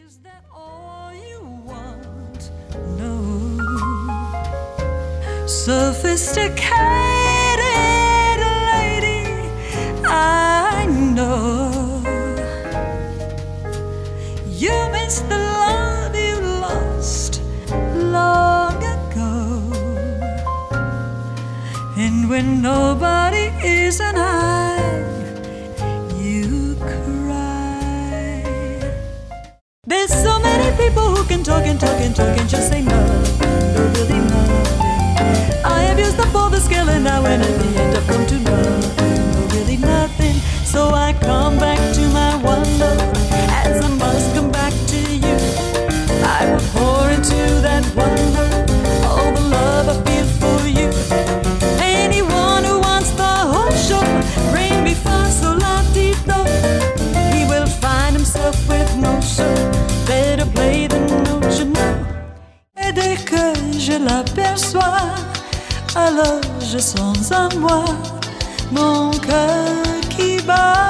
Is that all you want? No. Sophisticated lady, I know you miss the love you lost long ago. And when nobody is an eye, you cry. There's so many people who can talk and talk and talk and just say nothing, no really nothing. I have used up all the skill and now and at the end I've come to nothing, no really nothing. So I come back to my one love, as I must come back to you. I will pour into that one love all the love I feel for you. Anyone who wants the whole show, bring me fa sol la ti do. He will find himself with no show. Better play the note, you know. Et dès que je l'aperçois, alors je sens en moi mon cœur qui bat.